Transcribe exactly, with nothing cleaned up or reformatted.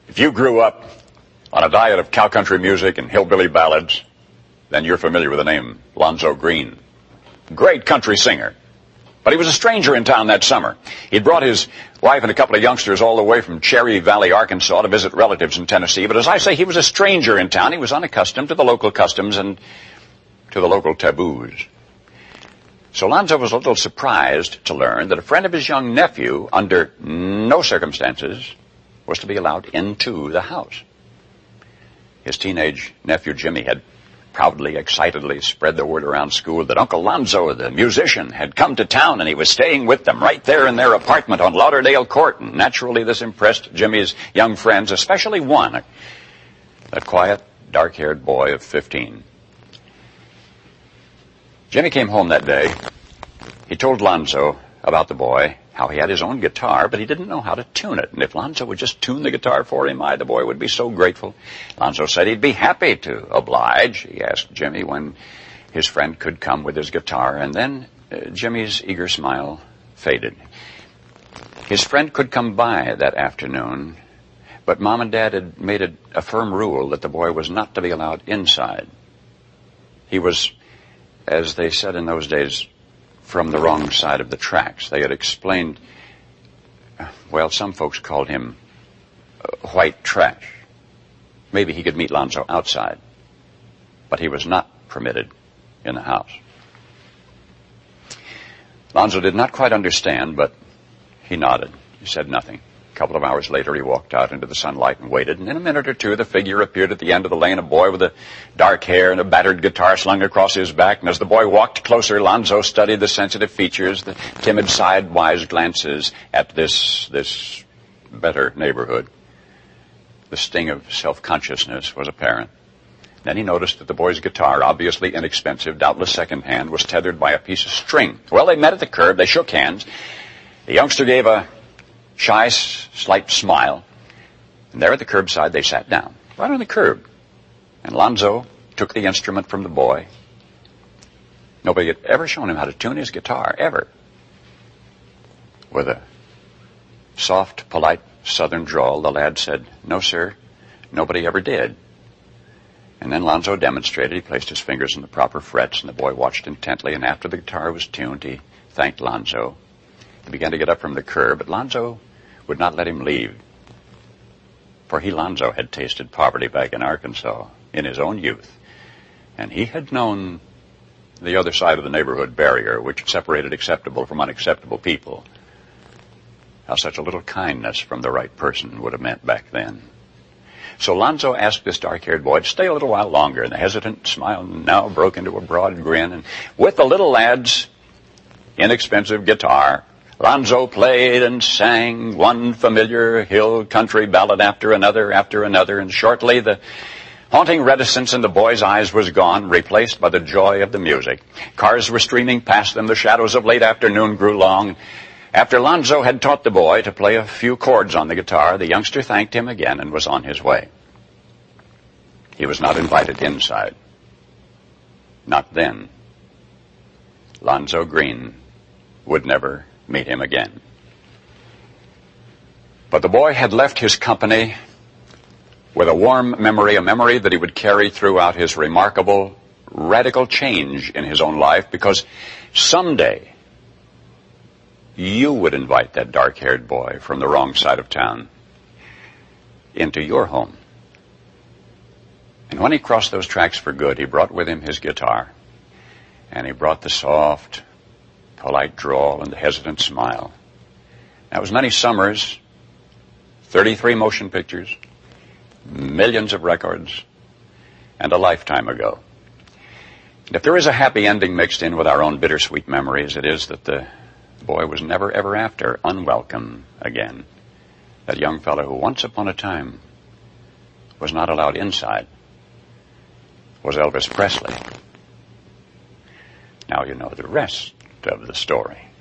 If you grew up on a diet of cow country music and hillbilly ballads, then you're familiar with the name Lonzo Green. Great country singer. But he was a stranger in town that summer. He'd brought his wife and a couple of youngsters all the way from Cherry Valley, Arkansas, to visit relatives in Tennessee. But as I say, he was a stranger in town. He was unaccustomed to the local customs and to the local taboos. So Lonzo was a little surprised to learn that a friend of his young nephew, under no circumstances, was to be allowed into the house. His teenage nephew Jimmy had proudly, excitedly spread the word around school that Uncle Lonzo, the musician, had come to town and he was staying with them right there in their apartment on Lauderdale Court. And naturally this impressed Jimmy's young friends, especially one, that quiet, dark-haired boy of fifteen. Jimmy came home that day. He told Lonzo about the boy, how he had his own guitar, but he didn't know how to tune it. And if Lonzo would just tune the guitar for him, I, the boy, would be so grateful. Lonzo said he'd be happy to oblige. He asked Jimmy when his friend could come with his guitar, and then uh, Jimmy's eager smile faded. His friend could come by that afternoon, but Mom and Dad had made a, a firm rule that the boy was not to be allowed inside. He was, as they said in those days, from the wrong side of the tracks. They had explained, well, some folks called him uh, white trash. Maybe he could meet Lonzo outside, but he was not permitted in the house. Lonzo did not quite understand, but he nodded. He said nothing. A couple of hours later, he walked out into the sunlight and waited, and in a minute or two, the figure appeared at the end of the lane, a boy with a dark hair and a battered guitar slung across his back. And as the boy walked closer, Lonzo studied the sensitive features, the timid sidewise glances at this, this better neighborhood. The sting of self-consciousness was apparent. Then he noticed that the boy's guitar, obviously inexpensive, doubtless second-hand, was tethered by a piece of string. Well, they met at the curb. They shook hands. The youngster gave a shy, slight smile. And there at the curbside, they sat down, right on the curb. And Lonzo took the instrument from the boy. Nobody had ever shown him how to tune his guitar, ever. With a soft, polite southern drawl, the lad said, "No, sir, nobody ever did." And then Lonzo demonstrated. He placed his fingers in the proper frets, and the boy watched intently. And after the guitar was tuned, he thanked Lonzo. He began to get up from the curb, but Lonzo would not let him leave. For he, Lonzo, had tasted poverty back in Arkansas in his own youth. And he had known the other side of the neighborhood barrier, which separated acceptable from unacceptable people. How such a little kindness from the right person would have meant back then. So Lonzo asked this dark-haired boy to stay a little while longer, and the hesitant smile now broke into a broad grin. And with the little lad's inexpensive guitar, Lonzo played and sang one familiar hill country ballad after another, after another, and shortly the haunting reticence in the boy's eyes was gone, replaced by the joy of the music. Cars were streaming past them. The shadows of late afternoon grew long. After Lonzo had taught the boy to play a few chords on the guitar, the youngster thanked him again and was on his way. He was not invited inside. Not then. Lonzo Green would never meet him again. But the boy had left his company with a warm memory, a memory that he would carry throughout his remarkable, radical change in his own life, because someday you would invite that dark-haired boy from the wrong side of town into your home. And when he crossed those tracks for good, he brought with him his guitar, and he brought the soft, polite drawl and the hesitant smile. That was many summers, thirty-three motion pictures, millions of records, and a lifetime ago. And if there is a happy ending mixed in with our own bittersweet memories, it is that the boy was never ever after unwelcome again. That young fellow who once upon a time was not allowed inside was Elvis Presley. Now you know the rest of the story.